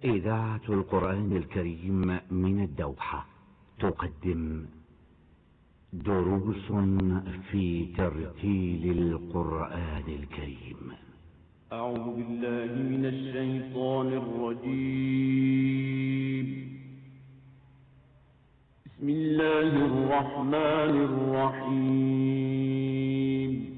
إذاعة القرآن الكريم من الدوحة تقدم دروس في ترتيل القرآن الكريم. أعوذ بالله من الشيطان الرجيم. بسم الله الرحمن الرحيم.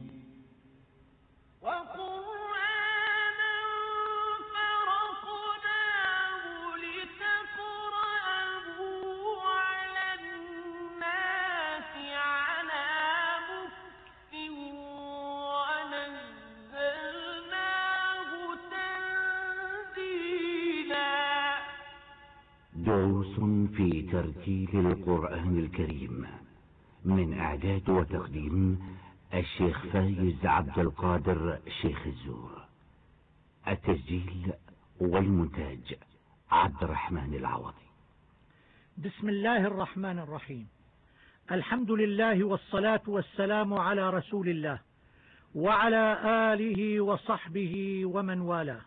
دروس في ترتيل القرآن الكريم من إعداد وتقديم الشيخ فايز عبد القادر شيخ الزور. التسجيل والمونتاج عبد الرحمن العوضي. بسم الله الرحمن الرحيم. الحمد لله والصلاة والسلام على رسول الله وعلى آله وصحبه ومن والاه.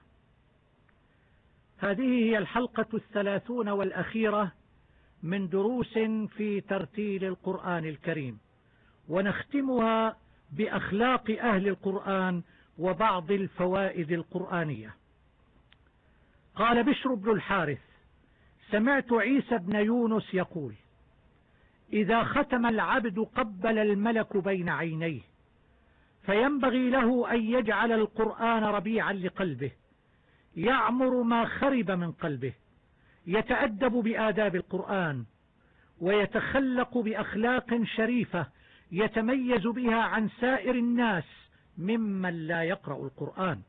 هذه هي الحلقة 30 والأخيرة من دروس في ترتيل القرآن الكريم، ونختمها بأخلاق أهل القرآن وبعض الفوائد القرآنية. قال بشر بن الحارث: سمعت عيسى بن يونس يقول: إذا ختم العبد قبل الملك بين عينيه، فينبغي له أن يجعل القرآن ربيعا لقلبه، يعمر ما خرب من قلبه، يتأدب بآداب القرآن، ويتخلق بأخلاق شريفة يتميز بها عن سائر الناس ممن لا يقرأ القرآن.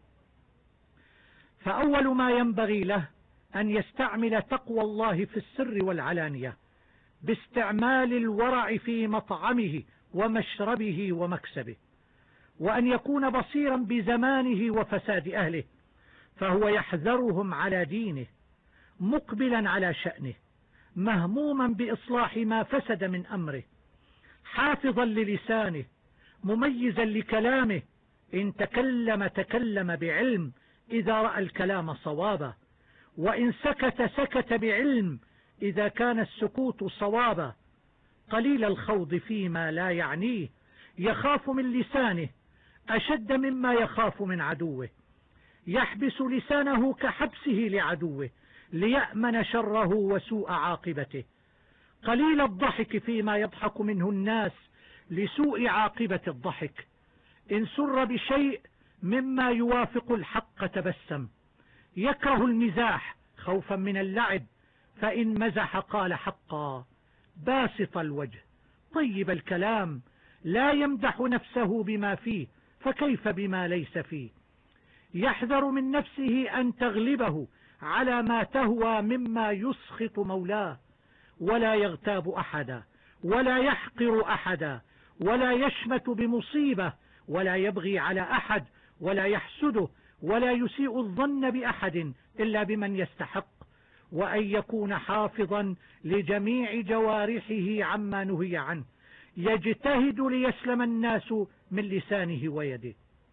فأول ما ينبغي له أن يستعمل تقوى الله في السر والعلانية، باستعمال الورع في مطعمه ومشربه ومكسبه، وأن يكون بصيرا بزمانه وفساد أهله، فهو يحذرهم على دينه، مقبلا على شأنه، مهموما بإصلاح ما فسد من أمره، حافظا للسانه، مميزا لكلامه، إن تكلم بعلم إذا رأى الكلام صوابا، وإن سكت بعلم إذا كان السكوت صوابا، قليل الخوض فيما لا يعنيه، يخاف من لسانه أشد مما يخاف من عدوه، يحبس لسانه كحبسه لعدوه ليأمن شره وسوء عاقبته، قليل الضحك فيما يضحك منه الناس لسوء عاقبة الضحك، إن سر بشيء مما يوافق الحق تبسم، يكره المزاح خوفا من اللعب، فإن مزح قال حقا، باسط الوجه طيب الكلام، لا يمدح نفسه بما فيه فكيف بما ليس فيه، يحذر من نفسه أن تغلبه على ما تهوى مما يسخط مولاه، ولا يغتاب أحدا، ولا يحقر أحدا، ولا يشمت بمصيبة، ولا يبغي على أحد، ولا يحسده، ولا يسيء الظن بأحد إلا بمن يستحق، وأن يكون حافظا لجميع جوارحه عما نهي عنه، يجتهد ليسلم الناس من لسانه ويده،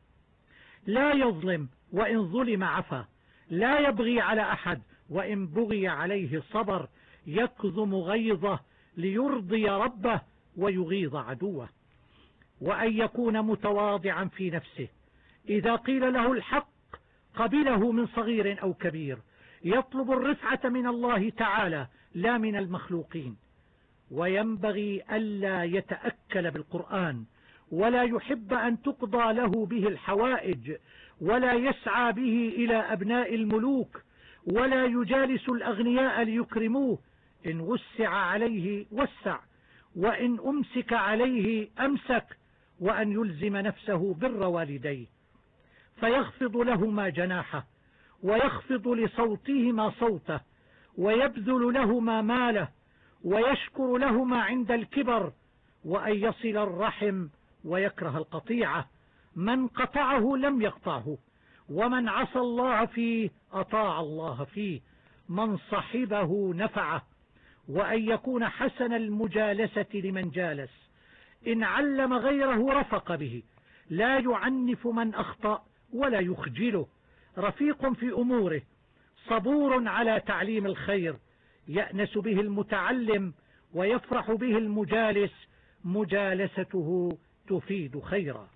لا يظلم وإن ظلم عفا، لا يبغي على أحد وإن بغي عليه صبر، يكظم غيظه ليرضي ربه ويغيظ عدوه، وأن يكون متواضعا في نفسه، إذا قيل له الحق قبله من صغير أو كبير، يطلب الرفعة من الله تعالى لا من المخلوقين، وينبغي ألا يتأكل بالقرآن، ولا يحب أن تقضى له به الحوائج، ولا يسعى به إلى أبناء الملوك، ولا يجالس الأغنياء ليكرموه، إن وسع عليه وسع، وإن أمسك عليه أمسك، وأن يلزم نفسه بر والديه، فيخفض لهما جناحه، ويخفض لصوتهما صوته، ويبذل لهما ماله، ويشكر لهما عند الكبر، وأن يصل الرحم ويكره القطيعة، من قطعه لم يقطعه، ومن عصى الله فيه أطاع الله فيه، من صحبه نفعه، وأن يكون حسن المجالسة لمن جالس، إن علم غيره رفق به، لا يعنف من أخطأ ولا يخجله، رفيق في أموره، صبور على تعليم الخير، يأنس به المتعلم ويفرح به المجالس، مجالسته تفيد خيرا.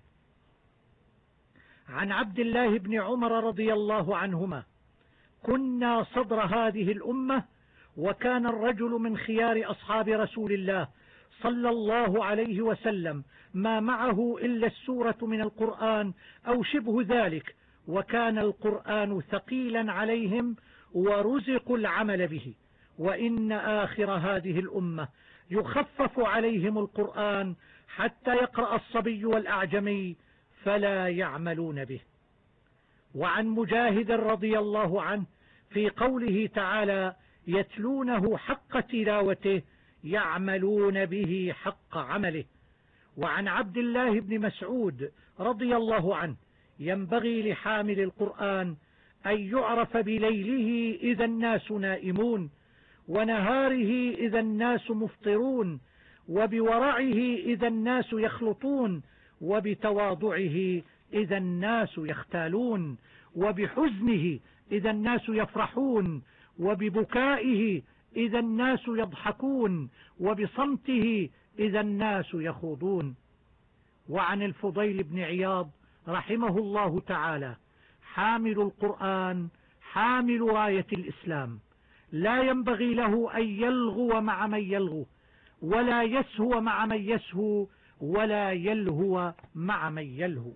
عن عبد الله بن عمر رضي الله عنهما: كنا صدر هذه الأمة، وكان الرجل من خيار أصحاب رسول الله صلى الله عليه وسلم ما معه إلا السورة من القرآن أو شبه ذلك، وكان القرآن ثقيلا عليهم ورزقوا العمل به، وإن آخر هذه الأمة يخفف عليهم القرآن حتى يقرأ الصبي والأعجمي فلا يعملون به. وعن مجاهد رضي الله عنه في قوله تعالى: يتلونه حق تلاوته يعملون به حق عمله. وعن عبد الله بن مسعود رضي الله عنه: ينبغي لحامل القرآن أن يعرف بليله إذا الناس نائمون، ونهاره إذا الناس مفطرون، وبورعه إذا الناس يخلطون، وبتواضعه إذا الناس يختالون، وبحزنه إذا الناس يفرحون، وببكائه إذا الناس يضحكون، وبصمته إذا الناس يخوضون. وعن الفضيل بن عياض رحمه الله تعالى: حامل القرآن حامل راية الإسلام، لا ينبغي له أن يلغو مع من يلغو، ولا يسهو مع من يسهو، ولا يلهو مع من يلهو.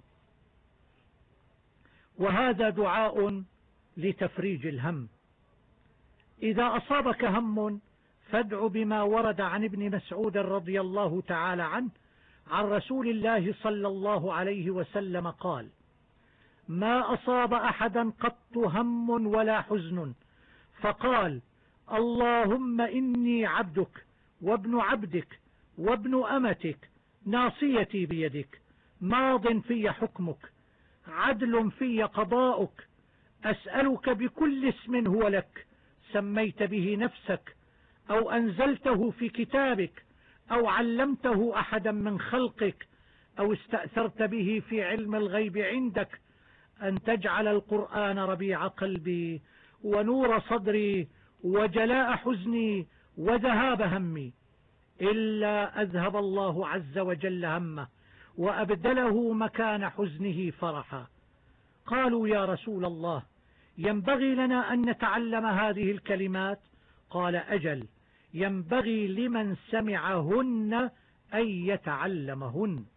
وهذا دعاء لتفريج الهم. إذا أصابك هم فادع بما ورد عن ابن مسعود رضي الله تعالى عنه عن رسول الله صلى الله عليه وسلم قال: ما أصاب أحدا قط هم ولا حزن فقال: اللهم إني عبدك وابن عبدك وابن أمتك، ناصيتي بيدك، ماض في حكمك، عدل في قضاؤك، أسألك بكل اسم هو لك سميت به نفسك، أو أنزلته في كتابك، أو علمته أحدا من خلقك، أو استأثرت به في علم الغيب عندك، أن تجعل القرآن ربيع قلبي ونور صدري وجلاء حزني وذهاب همي، إلا أذهب الله عز وجل همه وأبدله مكان حزنه فرحا. قالوا: يا رسول الله، ينبغي لنا أن نتعلم هذه الكلمات؟ قال: أجل، ينبغي لمن سمعهن أن يتعلمهن.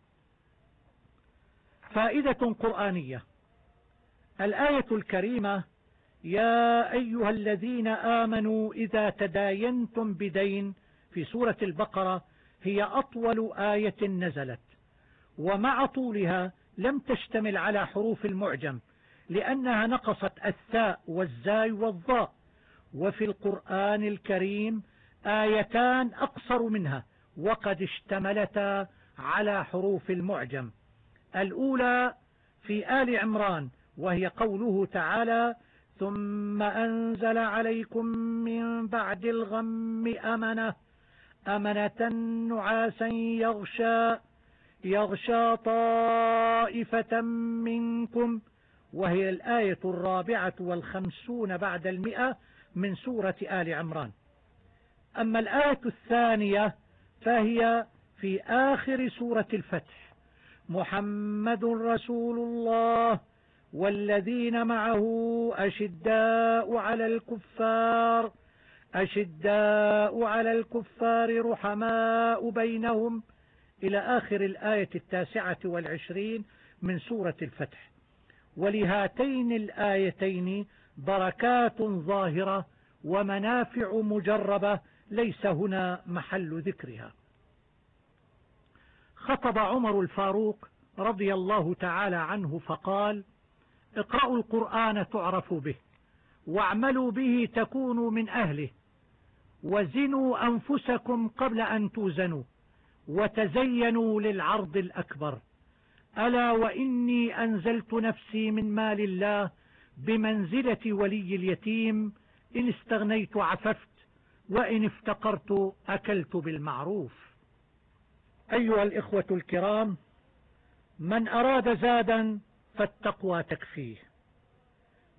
فائدة قرآنية. الآية الكريمة: يا أيها الذين آمنوا إذا تداينتم بدين، في سورة البقرة، هي أطول آية نزلت، ومع طولها لم تشتمل على حروف المعجم، لأنها نقصت الثاء والزاي والضاء. وفي القرآن الكريم آيتان أقصر منها وقد اشتملتا على حروف المعجم. الأولى في آل عمران، وهي قوله تعالى: ثم أنزل عليكم من بعد الغم أمنة نعاسا يغشى طائفة منكم، وهي الآية 54 بعد 100 من سورة آل عمران. أما الآية الثانية فهي في آخر سورة الفتح: محمد رسول الله والذين معه أشداء على الكفار رحماء بينهم، إلى آخر الآية 29 من سورة الفتح. ولهاتين الآيتين بركات ظاهرة ومنافع مجربة ليس هنا محل ذكرها. خطب عمر الفاروق رضي الله تعالى عنه فقال: اقرأوا القرآن تعرفوا به، واعملوا به تكونوا من أهله، وزنوا أنفسكم قبل أن توزنوا، وتزينوا للعرض الأكبر. ألا وإني أنزلت نفسي من مال الله بمنزلة ولي اليتيم، إن استغنيت عففت، وإن افتقرت أكلت بالمعروف. أيها الإخوة الكرام، من أراد زادا فالتقوى تكفيه،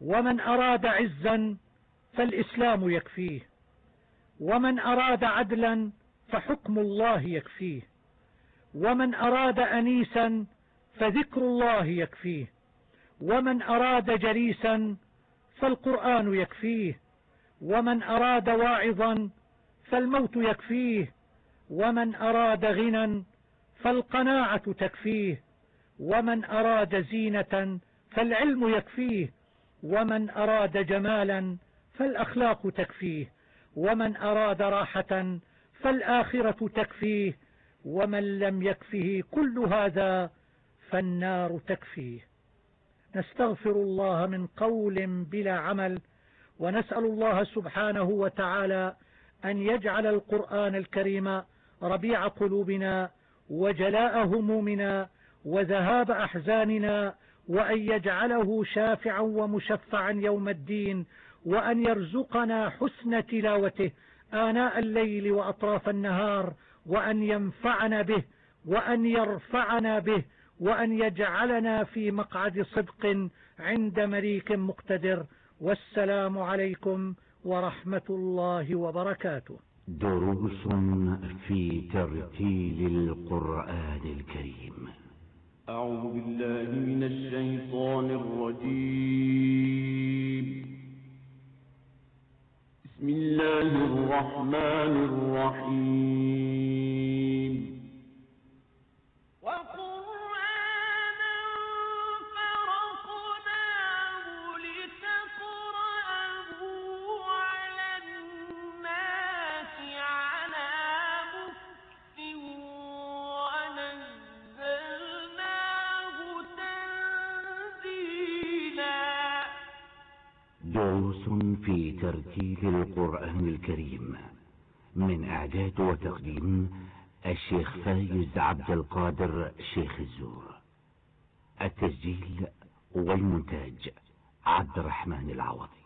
ومن أراد عزا فالإسلام يكفيه، ومن أراد عدلا فحكم الله يكفيه، ومن أراد أنيسا فذكر الله يكفيه، ومن أراد جليسا فالقرآن يكفيه، ومن أراد واعظا فالموت يكفيه، ومن أراد غنى فالقناعة تكفيه، ومن أراد زينة فالعلم يكفيه، ومن أراد جمالا فالأخلاق تكفيه، ومن أراد راحة فالآخرة تكفيه، ومن لم يكفه كل هذا فالنار تكفيه. نستغفر الله من قول بلا عمل، ونسأل الله سبحانه وتعالى أن يجعل القرآن الكريم ربيع قلوبنا وجلاء همومنا وذهاب أحزاننا، وأن يجعله شافعا ومشفعا يوم الدين، وأن يرزقنا حسن تلاوته آناء الليل وأطراف النهار، وأن ينفعنا به، وأن يرفعنا به، وأن يجعلنا في مقعد صدق عند مليك مقتدر. والسلام عليكم ورحمة الله وبركاته. دروس في ترتيل القرآن الكريم. أعوذ بالله من الشيطان الرجيم. بسم الله الرحمن الرحيم. وقرآنا فرقناه لتقرأه على الناس على مكث ونزلناه تنزيلا. دروس في ترتيل القرآن الكريم، من إعداد وتقديم الشيخ فايز عبد القادر شيخ الزور. التسجيل والمونتاج عبد الرحمن العوضي.